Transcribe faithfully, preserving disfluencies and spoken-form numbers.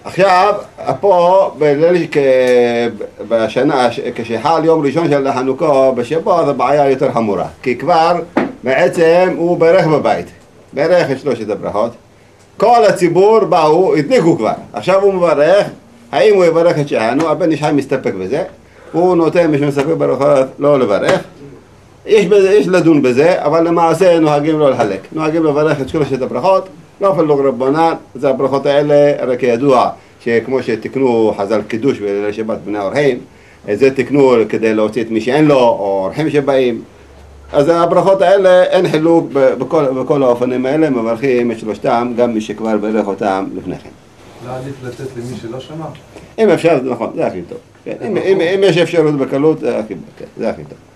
עכשיו, פה, בליל, בשנה, כשחל יום ראשון של החנוכה, בשבת, הבעיה יותר חמורה. כי כבר, בעצם, הוא ברך בבית. ברך את שלושת הברכות. כל הציבור באו, הדליקו כבר. עכשיו הוא מברך, האם הוא יברך את שהנו? הבן איש חי מסתפק בזה. הוא נותן מי שמסתפק ברכות לא לברך. יש, בזה, יש לדון בזה, אבל למעשה נוהגים לא לחלק. נוהגים לברך את שלושת הברכות. לא אפילו רבנן, זה הברכות האלה, הרי כידוע, שכמו שתקנו חז"ל קידוש בליל שבת בני האורחים, זה תקנו כדי להוציא את מי שאין לו, או אורחים שבאים. אז הברכות האלה, אין חילוק בכל, בכל האופנים האלה, מברכים את שלושתם, גם מי שכבר ברך אותם לפני כן. לא עדיף לתת למי שלא שמע? אם אפשר, נכון, זה הכי טוב. אם, אם, אם יש אפשרות בקלות, זה הכי, זה הכי טוב.